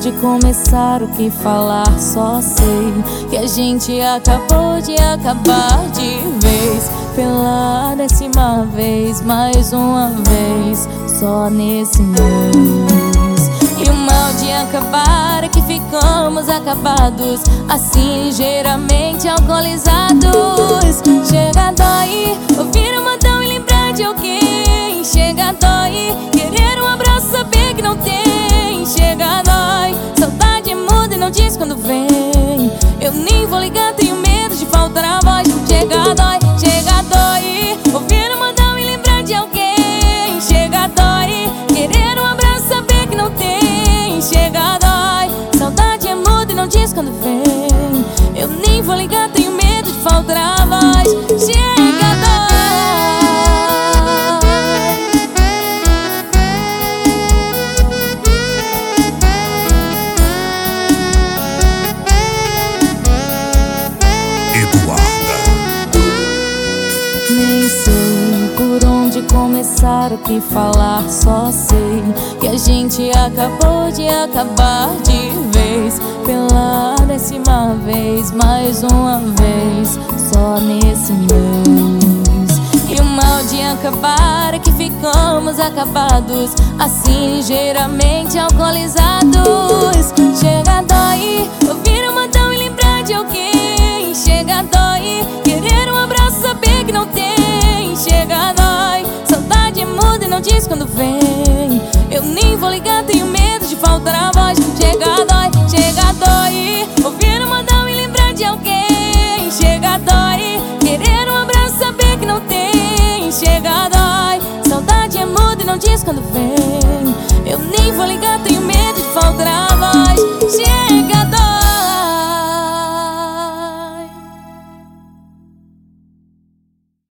onde começar, o que falar, só sei que a gente acabou de acabar de vez. Pela 10ª vez, mais uma vez, só nesse mês. E o mal de acabar é que ficamos acabados, assim ligeiramente alcoolizados. Chega a dói ouvir um modão e lembrar de alguém. Chega a dói querer um abraço, saber que não tem. Chega a dói, saudade é muda e não diz quando vem. Eu nem vou ligar, tenho medo de faltar a voz. Chega a dói ouvir um modão e lembrar de alguém. Chega a dói querer um abraço, saber que não tem. Chega a dói, saudade é muda e não diz quando vem. Eu nem vou ligar, tenho medo de faltar a voz. Chega a dói. Nem sei por onde começar, o que falar, só sei que a gente acabou de acabar de vez. Pela 10ª vez, mais uma vez, só nesse mês. E o mal de acabar é que ficamos acabados, assim ligeiramente alcoolizados. Chega a dói ouvir um modão e lembrar de alguém. Chega a dói querer um abraço, saber que não tem. Chega a dói, saudade é muda e não diz quando vem. Eu nem vou ligar, tenho medo de faltar a voz. Chega a dói ouvir um modão e lembrar de alguém. Chega a dói querer um abraço, saber que não tem. Chega a dói, saudade é muda e não diz quando vem. Eu nem vou ligar, tenho medo